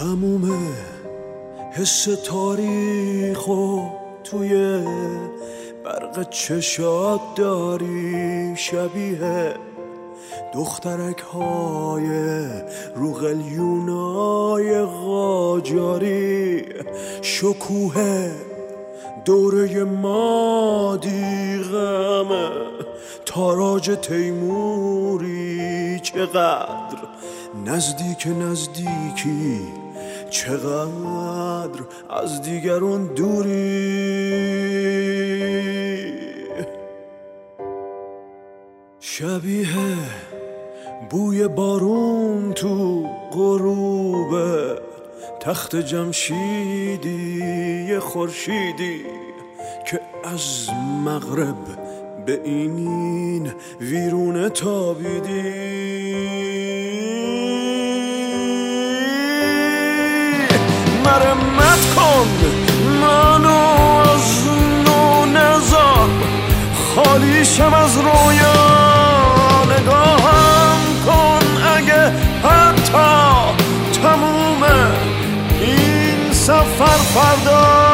تموم حس تاریخو توی برق چشات داری، شبیه دخترک های رو قلیونای قاجاری، شکوه دوره مادی غمه تاراج تیموری، چقدر نزدیکی چقدر از دیگران دوری، شبیه بوی بارون تو غروب تخت جمشیدی، خورشیدی که از مغرب به این ویرونه تابیدی. مرمت کن منو از نو نزار، خالیشم از رویا، نگاهم کن اگه حتی تموم این سفر فردا.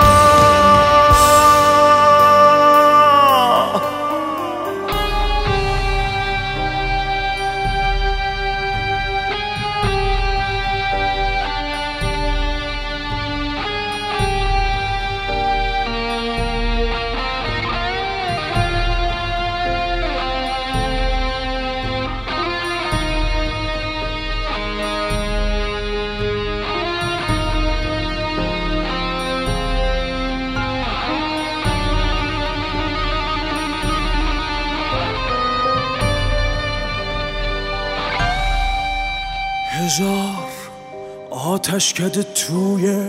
هزار آتش کده توی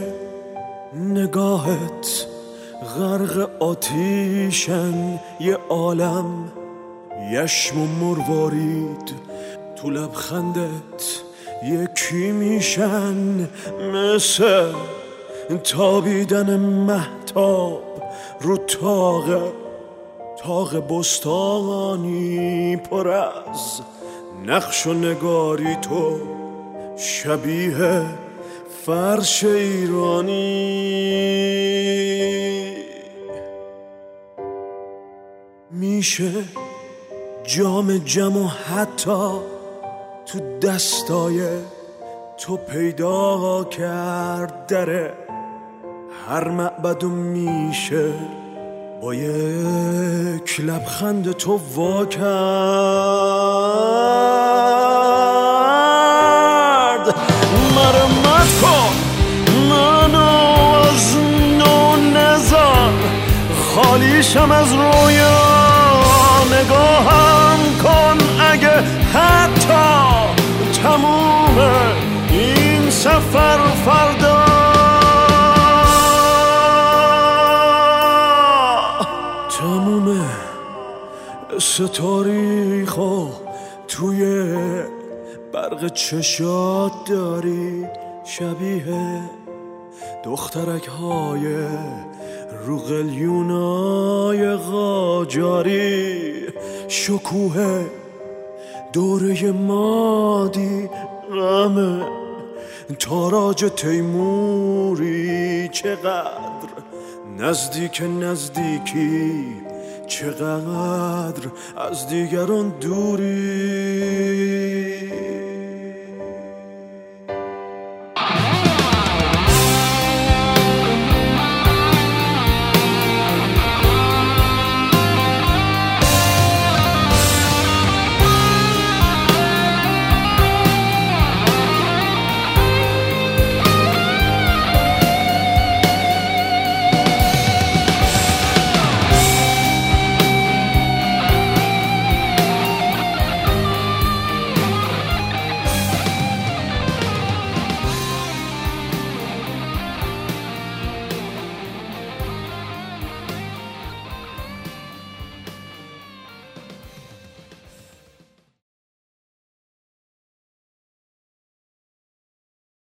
نگاهت، غرق آتیشن یه عالم، یشم و مروارید تو لبخندت یکی میشن، مثل تابیدن مهتاب رو تاق بستانی پر از نقش و نگاری، تو شبیه فرش ایرانی، میشه جام و حتی تو دستای تو پیدا کرد، دره هر معبدو میشه با یک لبخند تو وا کرد. مرمت کن منو از نو نزار، خالیشم از رویا، نگاهم کن اگه حتی تموم این سفر فردا. تموم تاریخو توی برق چشات داری، شبیه دخترک های رو قلیونای قاجاری، شکوه دوره مادی غمه تاراج تیموری، چقدر نزدیکی چقدر از دیگران دوری.